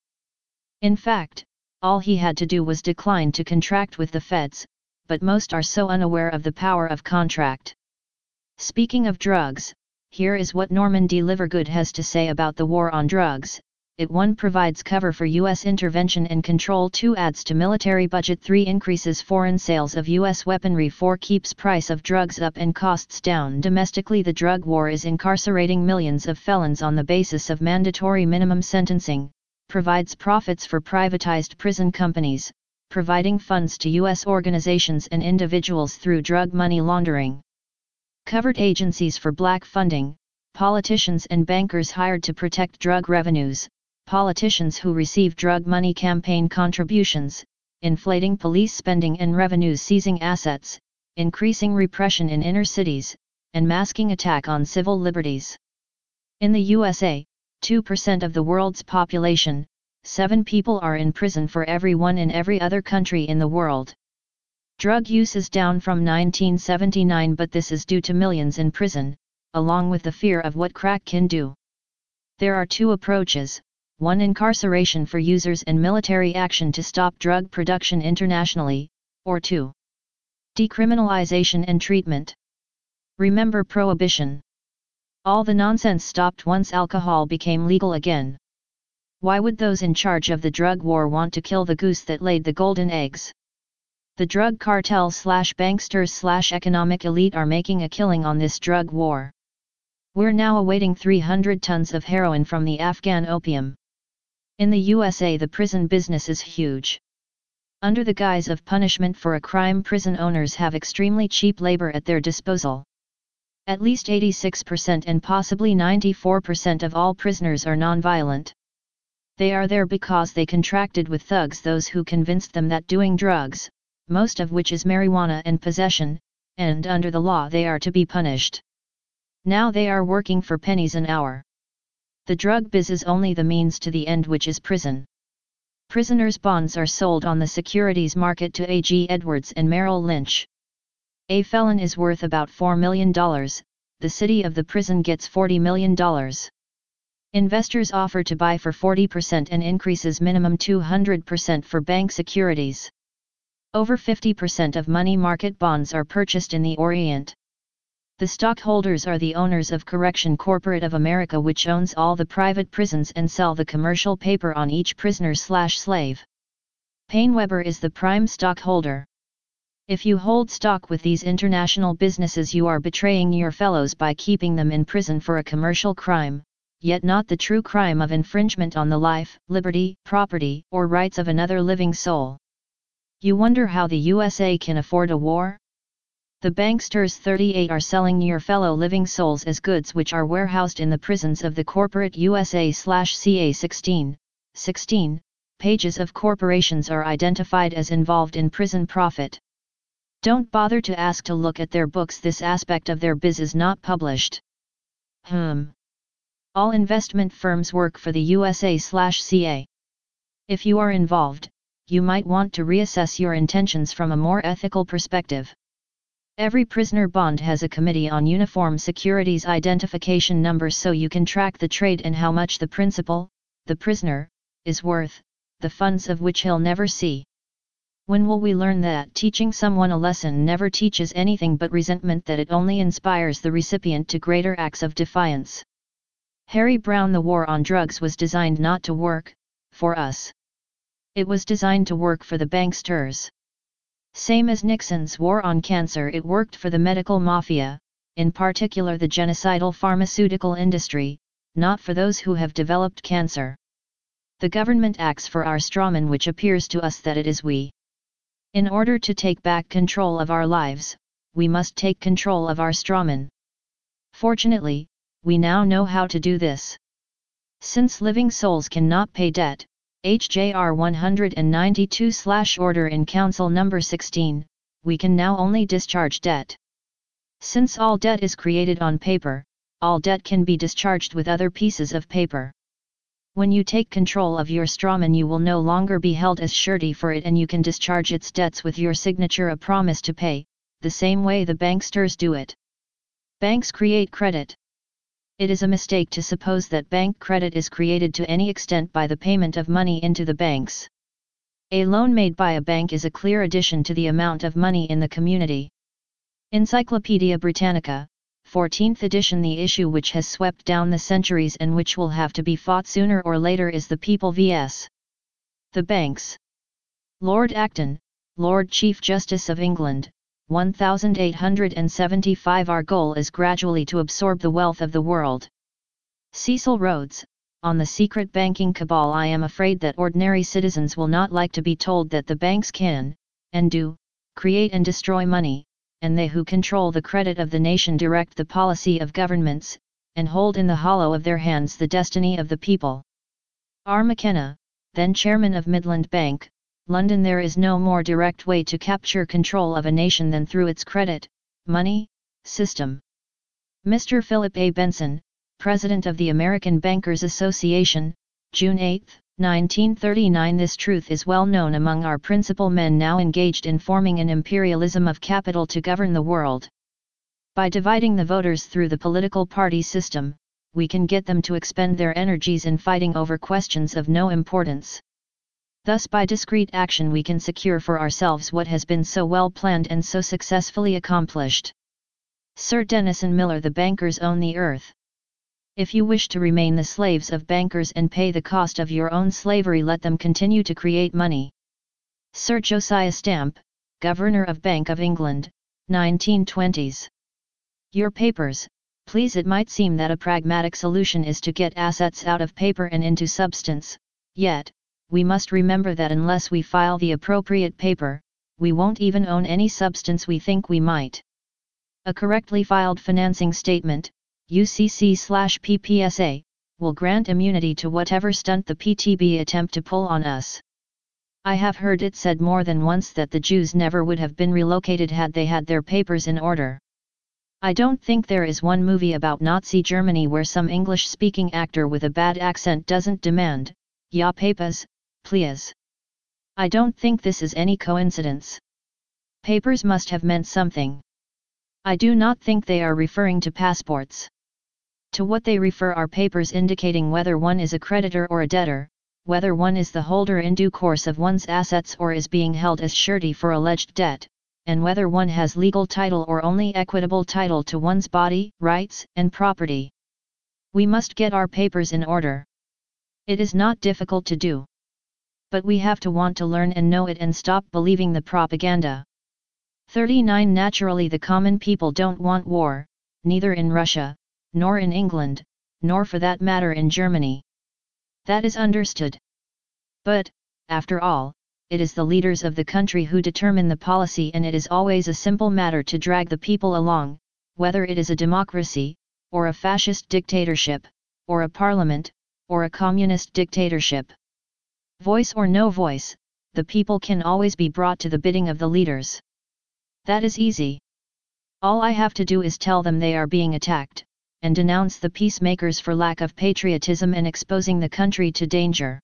In fact, all he had to do was decline to contract with the feds, but most are so unaware of the power of contract. Speaking of drugs, here is what Norman D. Livergood has to say about the war on drugs. It one provides cover for U S intervention and control, two adds to military budget, three increases foreign sales of U S weaponry, four keeps price of drugs up and costs down domestically. The drug war is incarcerating millions of felons on the basis of mandatory minimum sentencing, provides profits for privatized prison companies, providing funds to U S organizations and individuals through drug money laundering. Covert agencies for black funding, politicians and bankers hired to protect drug revenues, politicians who receive drug money campaign contributions, inflating police spending and revenues, seizing assets, increasing repression in inner cities, and masking attack on civil liberties. In the U S A, two percent of the world's population, seven people are in prison for every one in every other country in the world. Drug use is down from nineteen seventy-nine, but this is due to millions in prison, along with the fear of what crack can do. There are two approaches: one, incarceration for users and military action to stop drug production internationally, or two, decriminalization and treatment. Remember prohibition. All the nonsense stopped once alcohol became legal again. Why would those in charge of the drug war want to kill the goose that laid the golden eggs? The drug cartel slash banksters slash economic elite are making a killing on this drug war. We're now awaiting three hundred tons of heroin from the Afghan opium. In the U S A, the prison business is huge. Under the guise of punishment for a crime, prison owners have extremely cheap labor at their disposal. At least eighty-six percent and possibly ninety-four percent of all prisoners are nonviolent. They are there because they contracted with thugs, those who convinced them that doing drugs, most of which is marijuana and possession, and under the law they are to be punished. Now they are working for pennies an hour. The drug biz is only the means to the end, which is prison. Prisoners' bonds are sold on the securities market to A G Edwards and Merrill Lynch. A felon is worth about four million dollars, the city of the prison gets forty million dollars. Investors offer to buy for forty percent and increases minimum two hundred percent for bank securities. Over fifty percent of money market bonds are purchased in the Orient. The stockholders are the owners of Correction Corporate of America, which owns all the private prisons and sell the commercial paper on each prisoner slash slave. PaineWebber is the prime stockholder. If you hold stock with these international businesses, you are betraying your fellows by keeping them in prison for a commercial crime, yet not the true crime of infringement on the life, liberty, property, or rights of another living soul. You wonder how the U S A can afford a war? The banksters thirty-eight are selling your fellow living souls as goods which are warehoused in the prisons of the corporate U S A slash C A sixteen, sixteen, pages of corporations are identified as involved in prison profit. Don't bother to ask to look at their books, this aspect of their biz is not published. Hmm. All investment firms work for the U S A slash C A. If you are involved, you might want to reassess your intentions from a more ethical perspective. Every prisoner bond has a Committee on Uniform Securities identification number, so you can track the trade and how much the principal, the prisoner, is worth, the funds of which he'll never see. When will we learn that teaching someone a lesson never teaches anything but resentment, that it only inspires the recipient to greater acts of defiance? Harry Browne: The war on drugs was designed not to work for us. It was designed to work for the banksters. Same as Nixon's war on cancer, it worked for the medical mafia, in particular the genocidal pharmaceutical industry, not for those who have developed cancer. The government acts for our strawman, which appears to us that it is we. In order to take back control of our lives, we must take control of our strawman. Fortunately, we now know how to do this. Since living souls cannot pay debt, H J R one ninety-two slash Order in Council number sixteen, we can now only discharge debt. Since all debt is created on paper, all debt can be discharged with other pieces of paper. When you take control of your strawman, you will no longer be held as surety for it, and you can discharge its debts with your signature, a promise to pay, the same way the banksters do it. Banks create credit. It is a mistake to suppose that bank credit is created to any extent by the payment of money into the banks. A loan made by a bank is a clear addition to the amount of money in the community. Encyclopaedia Britannica, fourteenth edition. The issue which has swept down the centuries and which will have to be fought sooner or later is the people versus the banks. Lord Acton, Lord Chief Justice of England, eighteen seventy-five. Our goal is gradually to absorb the wealth of the world. Cecil Rhodes, on the secret banking cabal. I am afraid that ordinary citizens will not like to be told that the banks can, and do, create and destroy money, and they who control the credit of the nation direct the policy of governments, and hold in the hollow of their hands the destiny of the people. R. McKenna, then chairman of Midland Bank, London. There is no more direct way to capture control of a nation than through its credit, money, system. Mister Philip A. Benson, President of the American Bankers Association, June eighth, nineteen thirty-nine. This truth is well known among our principal men now engaged in forming an imperialism of capital to govern the world. By dividing the voters through the political party system, we can get them to expend their energies in fighting over questions of no importance. Thus, by discreet action we can secure for ourselves what has been so well planned and so successfully accomplished. Sir Denison Miller. The bankers own the earth. If you wish to remain the slaves of bankers and pay the cost of your own slavery, let them continue to create money. Sir Josiah Stamp, Governor of Bank of England, nineteen twenties. Your papers, please. It might seem that a pragmatic solution is to get assets out of paper and into substance, yet, we must remember that unless we file the appropriate paper, we won't even own any substance we think we might. A correctly filed financing statement, U C C slash P P S A, will grant immunity to whatever stunt the P T B attempt to pull on us. I have heard it said more than once that the Jews never would have been relocated had they had their papers in order. I don't think there is one movie about Nazi Germany where some English-speaking actor with a bad accent doesn't demand, "Ya papers, please." I don't think this is any coincidence. Papers must have meant something. I do not think they are referring to passports. To what they refer are papers indicating whether one is a creditor or a debtor, whether one is the holder in due course of one's assets or is being held as surety for alleged debt, and whether one has legal title or only equitable title to one's body, rights, and property. We must get our papers in order. It is not difficult to do. But we have to want to learn and know it and stop believing the propaganda. thirty-nine Naturally the common people don't want war, neither in Russia, nor in England, nor for that matter in Germany. That is understood. But, after all, it is the leaders of the country who determine the policy, and it is always a simple matter to drag the people along, whether it is a democracy, or a fascist dictatorship, or a parliament, or a communist dictatorship. Voice or no voice, the people can always be brought to the bidding of the leaders. That is easy. All I have to do is tell them they are being attacked, and denounce the peacemakers for lack of patriotism and exposing the country to danger.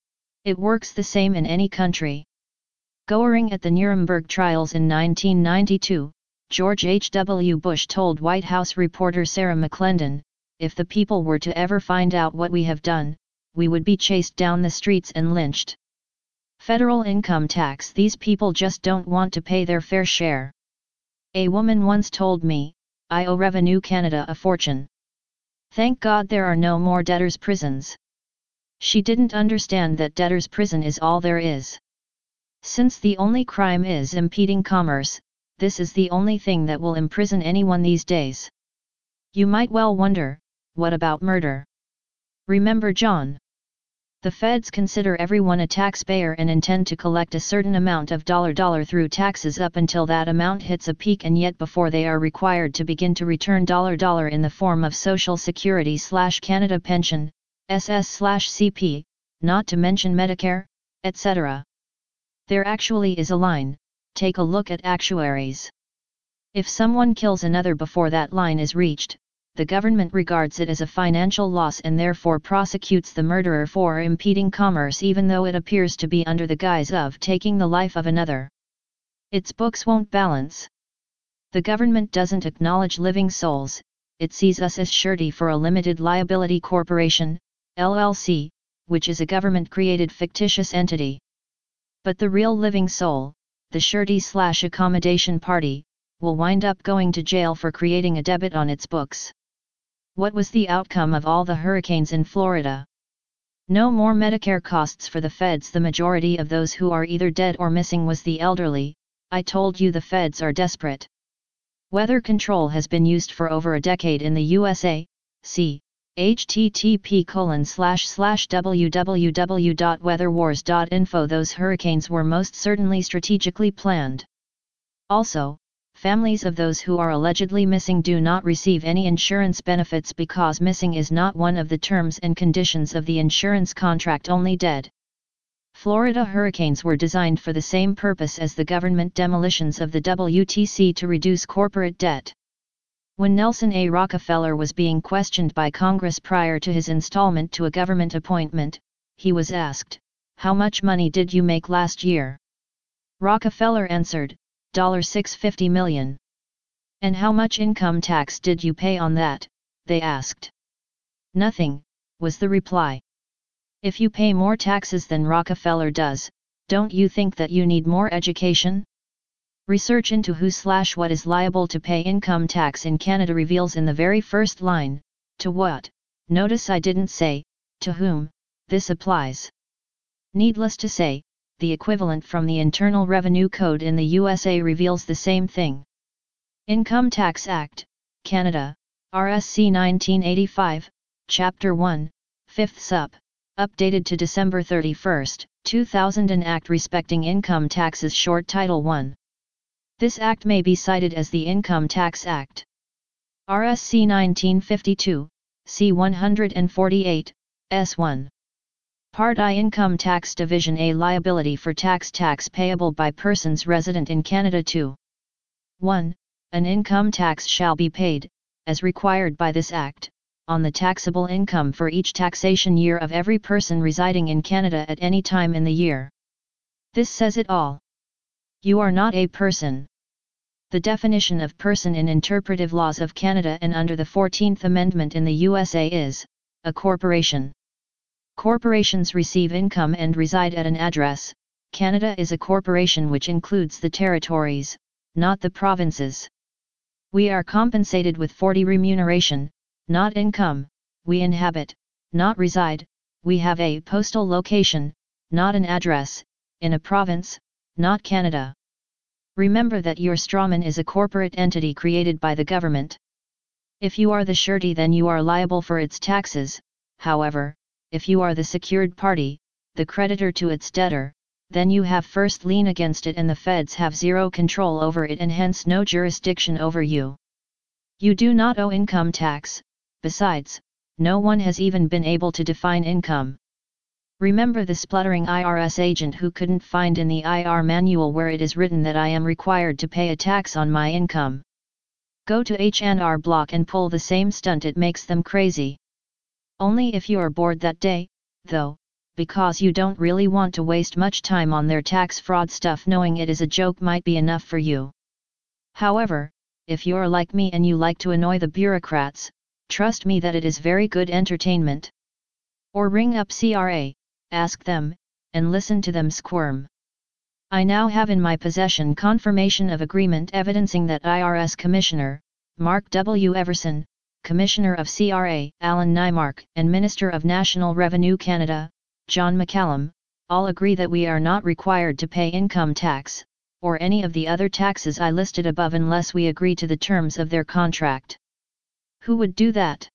It works the same in any country. Goering at the Nuremberg trials in nineteen ninety-two, George H W Bush told White House reporter Sarah McClendon, "If the people were to ever find out what we have done, we would be chased down the streets and lynched." Federal income tax. These people just don't want to pay their fair share. A woman once told me, I owe Revenue Canada a fortune. Thank God there are no more debtors' prisons. She didn't understand that debtors' prison is all there is. Since the only crime is impeding commerce, this is the only thing that will imprison anyone these days. You might well wonder, what about murder? Remember John? The feds consider everyone a taxpayer and intend to collect a certain amount of dollar dollar through taxes up until that amount hits a peak, and yet before they are required to begin to return dollar dollar in the form of Social Security slash Canada pension, S S slash C P, not to mention Medicare, et cetera. There actually is a line. Take a look at actuaries. If someone kills another before that line is reached, the government regards it as a financial loss and therefore prosecutes the murderer for impeding commerce, even though it appears to be under the guise of taking the life of another. Its books won't balance. The government doesn't acknowledge living souls, it sees us as surety for a limited liability corporation, L L C, which is a government-created fictitious entity. But the real living soul, the surety-slash-accommodation party, will wind up going to jail for creating a debit on its books. What was the outcome of all the hurricanes in Florida? No more Medicare costs for the feds. The majority of those who are either dead or missing was the elderly. I told you the feds are desperate. Weather control has been used for over a decade in the U S A. See http colon slash slash www dot weatherwars dot info. Those hurricanes were most certainly strategically planned. Also, families of those who are allegedly missing do not receive any insurance benefits because missing is not one of the terms and conditions of the insurance contract, only dead. Florida hurricanes were designed for the same purpose as the government demolitions of the W T C, to reduce corporate debt. When Nelson A. Rockefeller was being questioned by Congress prior to his installment to a government appointment, he was asked, "How much money did you make last year?" Rockefeller answered, six hundred fifty million dollars. "And how much income tax did you pay on that?" they asked. "Nothing," was the reply. If you pay more taxes than Rockefeller does, don't you think that you need more education? Research into who slash what is liable to pay income tax in Canada reveals in the very first line, to what. Notice I didn't say, to whom, this applies. Needless to say, the equivalent from the Internal Revenue Code in the U S A reveals the same thing. Income Tax Act, Canada, R S C nineteen eighty-five, Chapter one, fifth Sup, updated to December thirty-first, two thousand, an Act respecting income taxes, short Title one. This act may be cited as the Income Tax Act. R S C nineteen fifty-two, C one forty-eight, S one. Part I, Income Tax Division A, liability for tax tax payable by persons resident in Canada. two. one. An income tax shall be paid, as required by this Act, on the taxable income for each taxation year of every person residing in Canada at any time in the year. This says it all. You are not a person. The definition of person in interpretive laws of Canada and under the fourteenth Amendment in the U S A is, a corporation. Corporations receive income and reside at an address. Canada is a corporation which includes the territories, not the provinces. We are compensated with forty remuneration, not income. We inhabit, not reside. We have a postal location, not an address, in a province, not Canada. Remember that your strawman is a corporate entity created by the government. If you are the surety, then you are liable for its taxes. However, if you are the secured party, the creditor to its debtor, then you have first lien against it and the feds have zero control over it and hence no jurisdiction over you. You do not owe income tax. Besides, no one has even been able to define income. Remember the spluttering I R S agent who couldn't find in the I R manual where it is written that I am required to pay a tax on my income. Go to H and R Block and pull the same stunt. It makes them crazy. Only if you are bored that day, though, because you don't really want to waste much time on their tax fraud stuff. Knowing it is a joke might be enough for you. However, if you're like me and you like to annoy the bureaucrats, trust me that it is very good entertainment. Or ring up C R A. Ask them, and listen to them squirm. I now have in my possession confirmation of agreement evidencing that I R S Commissioner, Mark W. Everson, Commissioner of C R A, Alan Nymark, and Minister of National Revenue Canada, John McCallum, all agree that we are not required to pay income tax, or any of the other taxes I listed above unless we agree to the terms of their contract. Who would do that?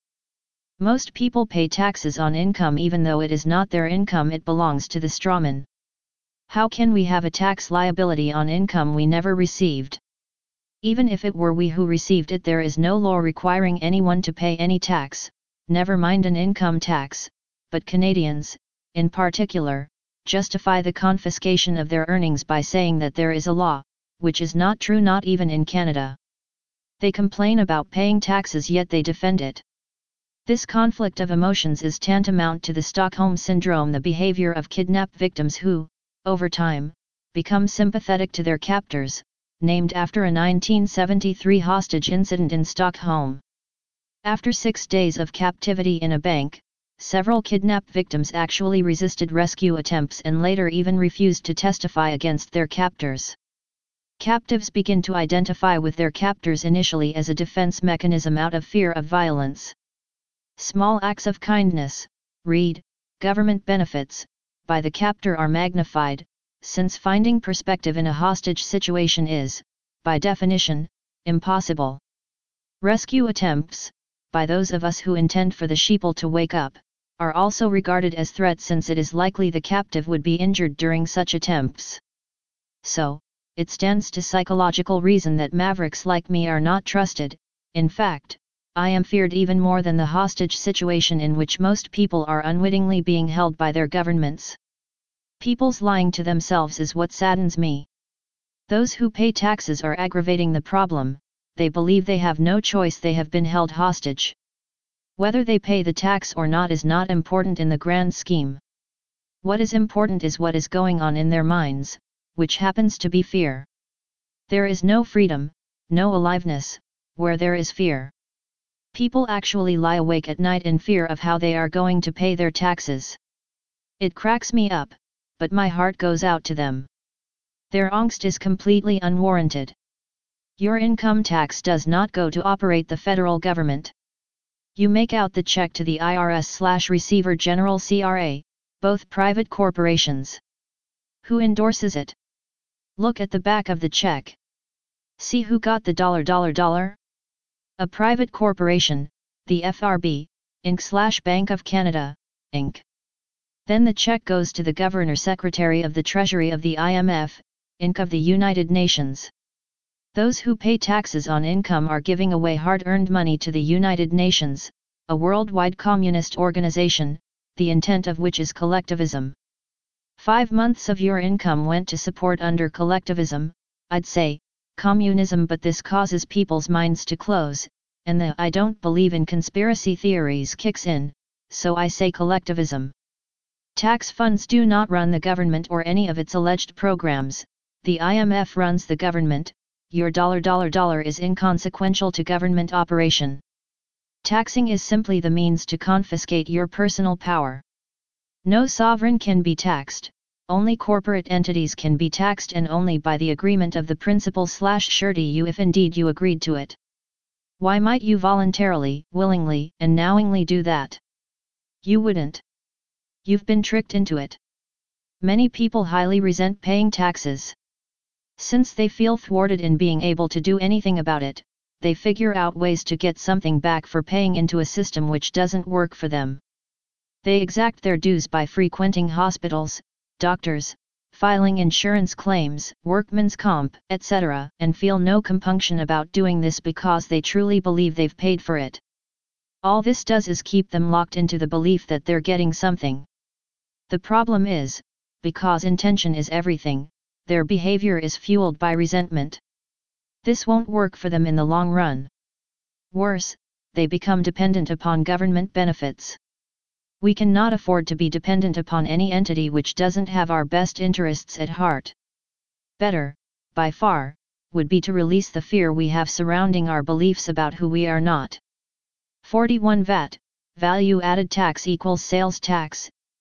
Most people pay taxes on income even though it is not their income, it belongs to the strawman. How can we have a tax liability on income we never received? Even if it were we who received it, there is no law requiring anyone to pay any tax, never mind an income tax, but Canadians, in particular, justify the confiscation of their earnings by saying that there is a law, which is not true, not even in Canada. They complain about paying taxes yet they defend it. This conflict of emotions is tantamount to the Stockholm Syndrome, the behavior of kidnapped victims who, over time, become sympathetic to their captors, named after a nineteen seventy-three hostage incident in Stockholm. After six days of captivity in a bank, several kidnapped victims actually resisted rescue attempts and later even refused to testify against their captors. Captives begin to identify with their captors initially as a defense mechanism out of fear of violence. Small acts of kindness, read, government benefits, by the captor are magnified, since finding perspective in a hostage situation is, by definition, impossible. Rescue attempts, by those of us who intend for the sheeple to wake up, are also regarded as threats since it is likely the captive would be injured during such attempts. So, it stands to psychological reason that mavericks like me are not trusted. In fact, I am feared even more than the hostage situation in which most people are unwittingly being held by their governments. People's lying to themselves is what saddens me. Those who pay taxes are aggravating the problem. They believe they have no choice, they have been held hostage. Whether they pay the tax or not is not important in the grand scheme. What is important is what is going on in their minds, which happens to be fear. There is no freedom, no aliveness, where there is fear. People actually lie awake at night in fear of how they are going to pay their taxes. It cracks me up, but my heart goes out to them. Their angst is completely unwarranted. Your income tax does not go to operate the federal government. You make out the check to the I R S slash Receiver General C R A, both private corporations. Who endorses it? Look at the back of the check. See who got the dollar dollar dollar? A private corporation, the F R B, Incorporated slash Bank of Canada, Incorporated. Then the check goes to the Governor Secretary of the Treasury of the I M F, Incorporated of the United Nations. Those who pay taxes on income are giving away hard-earned money to the United Nations, a worldwide communist organization, the intent of which is collectivism. Five months of your income went to support under collectivism, I'd say, communism, but this causes people's minds to close, and the I don't believe in conspiracy theories kicks in, so I say collectivism. Tax funds do not run the government or any of its alleged programs, the I M F runs the government, your dollar dollar dollar is inconsequential to government operation. Taxing is simply the means to confiscate your personal power. No sovereign can be taxed, only corporate entities can be taxed, and only by the agreement of the principal slash surety you, if indeed you agreed to it. Why might you voluntarily, willingly, and knowingly do that? You wouldn't. You've been tricked into it. Many people highly resent paying taxes. Since they feel thwarted in being able to do anything about it, they figure out ways to get something back for paying into a system which doesn't work for them. They exact their dues by frequenting hospitals, doctors, filing insurance claims, workman's comp, et cetera, and feel no compunction about doing this because they truly believe they've paid for it. All this does is keep them locked into the belief that they're getting something. The problem is, because intention is everything, their behavior is fueled by resentment. This won't work for them in the long run. Worse, they become dependent upon government benefits. We cannot afford to be dependent upon any entity which doesn't have our best interests at heart. Better, by far, would be to release the fear we have surrounding our beliefs about who we are not. forty-one V A T, Value Added Tax equals sales tax,